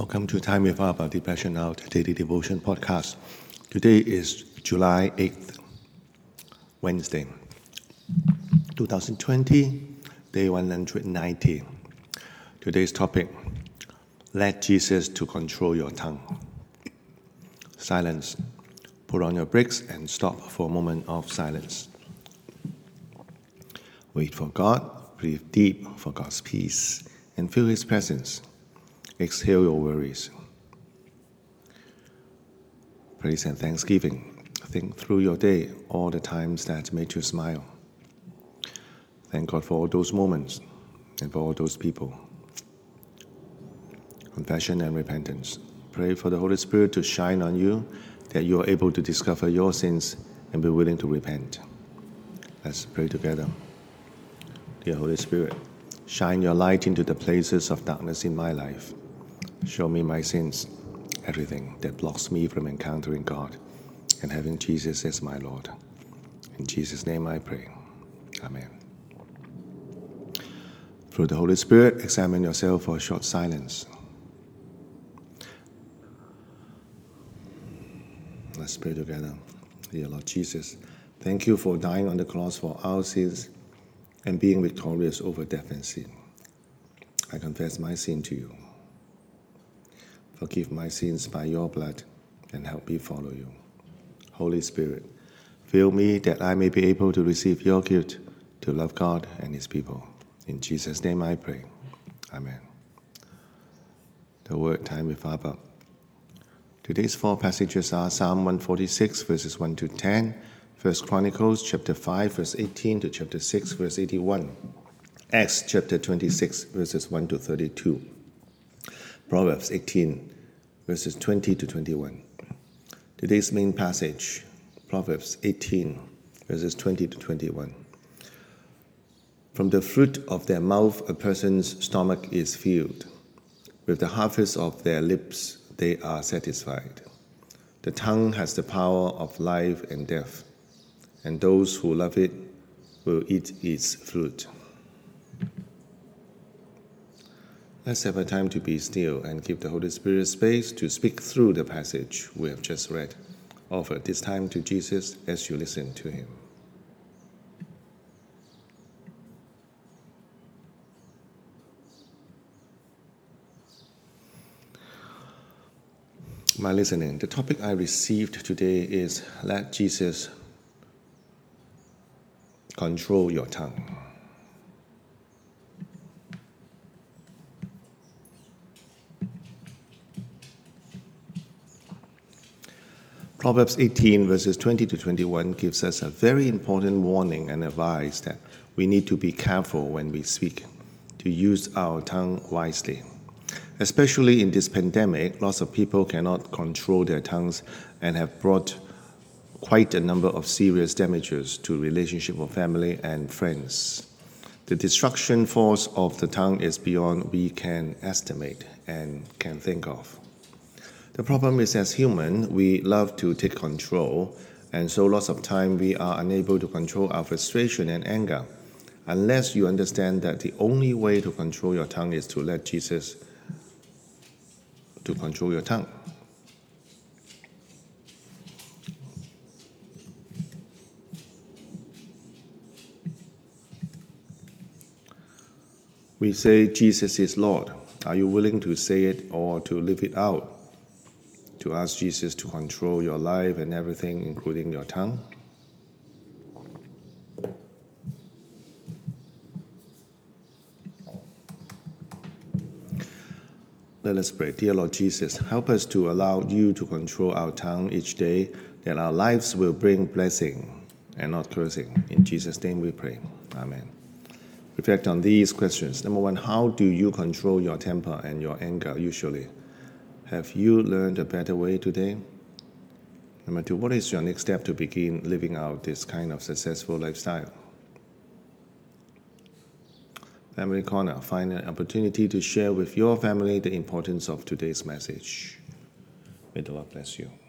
Welcome to Time with Abba, the Passion Out Daily Devotion Podcast. Today is July 8th, Wednesday, 2020, day 190. Today's topic, let Jesus to control your tongue. Silence. Put on your brakes and stop for a moment of silence. Wait for God, breathe deep for God's peace, and feel His presence. Exhale your worries. Praise and thanksgiving. Think through your day, all the times that made you smile. Thank God for all those moments and for all those people. Confession and repentance. Pray for the Holy Spirit to shine on you, that you are able to discover your sins and be willing to repent. Let's pray together. Dear Holy Spirit, shine your light into the places of darkness in my life. Show me my sins, everything that blocks me from encountering God and having Jesus as my Lord. In Jesus' name I pray. Amen. Through the Holy Spirit, examine yourself for a short silence. Let's pray together. Dear Lord Jesus, thank you for dying on the cross for our sins and being victorious over death and sin. I confess my sin to you. Forgive my sins by your blood and help me follow you. Holy Spirit, fill me that I may be able to receive your gift to love God and His people. In Jesus' name I pray. Amen. The Word Time with Abba. Today's four passages are Psalm 146, verses 1 to 10, 1 Chronicles chapter 5, verse 18 to chapter 6, verse 81, Acts chapter 26, verses 1 to 32, Proverbs 18, verses 20 to 21. Today's main passage, Proverbs 18, verses 20 to 21. From the fruit of their mouth a person's stomach is filled. With the harvest of their lips they are satisfied. The tongue has the power of life and death, and those who love it will eat its fruit. Let's have a time to be still and give the Holy Spirit space to speak through the passage we have just read. Offer this time to Jesus as you listen to Him. My listening, the topic I received today is let Jesus control your tongue. Proverbs 18 verses 20 to 21 gives us a very important warning and advice that we need to be careful when we speak, to use our tongue wisely. Especially in this pandemic, lots of people cannot control their tongues and have brought quite a number of serious damages to relationship with family and friends. The destruction force of the tongue is beyond we can estimate and can think of. The problem is, as human, we love to take control, and so lots of time we are unable to control our frustration and anger, unless you understand that the only way to control your tongue is to let Jesus to control your tongue. We say Jesus is Lord. Are you willing to say it or to live it out? To ask Jesus to control your life and everything, including your tongue? Let us pray. Dear Lord Jesus, help us to allow you to control our tongue each day, that our lives will bring blessing and not cursing. In Jesus' name we pray. Amen. Reflect on these questions. Number one, how do you control your temper and your anger usually? Have you learned a better way today? Number two, what is your next step to begin living out this kind of successful lifestyle? Family Corner, find an opportunity to share with your family the importance of today's message. May the Lord bless you.